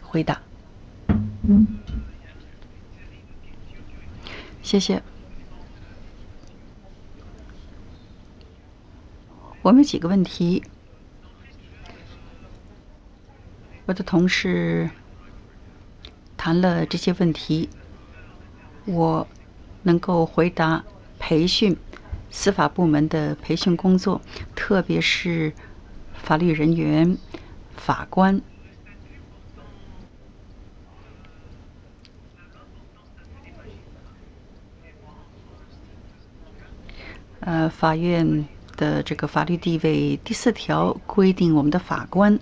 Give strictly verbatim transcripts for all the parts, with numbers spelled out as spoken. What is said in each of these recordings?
回答。谢谢。我们有几个问题，我的同事谈了这些问题，我能够回答培训、司法部门的培训工作，特别是法律人员、法官。呃，法院的这个法律地位第四条规定，我们的法官，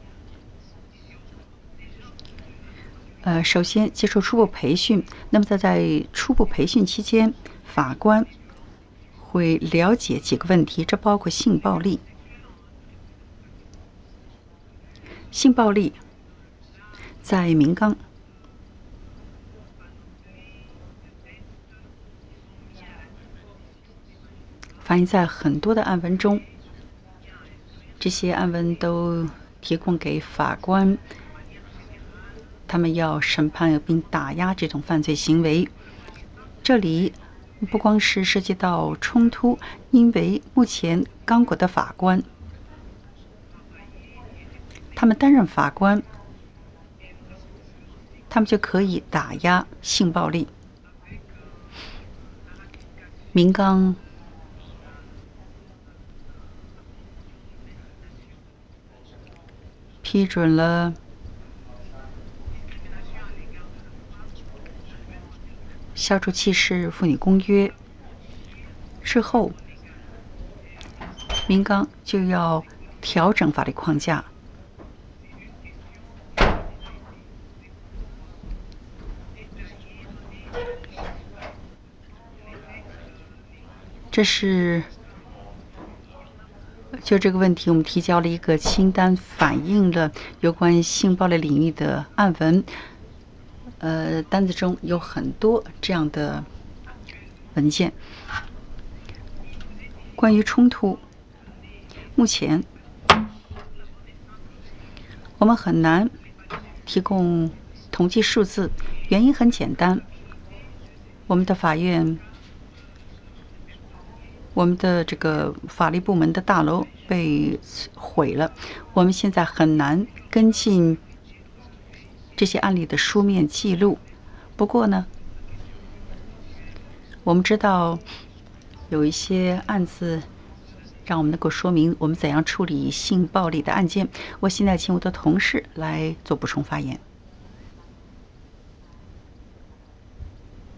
呃，首先接受初步培训。那么在在初步培训期间，法官会了解几个问题，这包括性暴力。性暴力在明冈反映在很多的案文中，这些案文都提供给法官，他们要审判并打压这种犯罪行为。这里不光是涉及到冲突，因为目前刚果的法官，他们担任法官，他们就可以打压性暴力。明冈批准了消除歧视妇女公约之后，明冈就要调整法律框架。这是就这个问题，我们提交了一个清单，反映了有关性暴力领域的案文。呃，单子中有很多这样的文件。关于冲突，目前我们很难提供统计数字，原因很简单，我们的法院。我们的这个法律部门的大楼被毁了，我们现在很难跟进这些案例的书面记录。不过呢，我们知道有一些案子让我们能够说明我们怎样处理性暴力的案件。我现在请我的同事来做补充发言。